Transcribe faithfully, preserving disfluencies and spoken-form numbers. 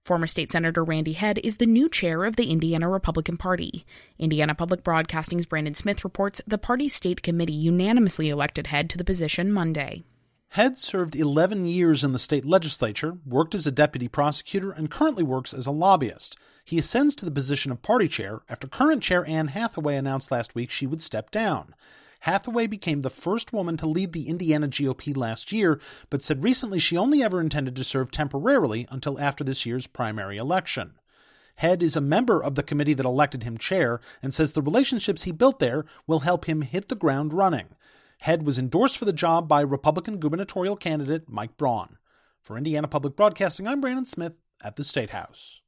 Former State Senator Randy Head is the new chair of the Indiana Republican Party. Indiana Public Broadcasting's Brandon Smith reports the party's state committee unanimously elected Head to the position Monday. Head served eleven years in the state legislature, worked as a deputy prosecutor, and currently works as a lobbyist. He ascends to the position of party chair after current chair Anne Hathaway announced last week she would step down. Hathaway became the first woman to lead the Indiana G O P last year, but said recently she only ever intended to serve temporarily until after this year's primary election. Head is a member of the committee that elected him chair and says the relationships he built there will help him hit the ground running. Head was endorsed for the job by Republican gubernatorial candidate Mike Braun. For Indiana Public Broadcasting, I'm Brandon Smith at the State House.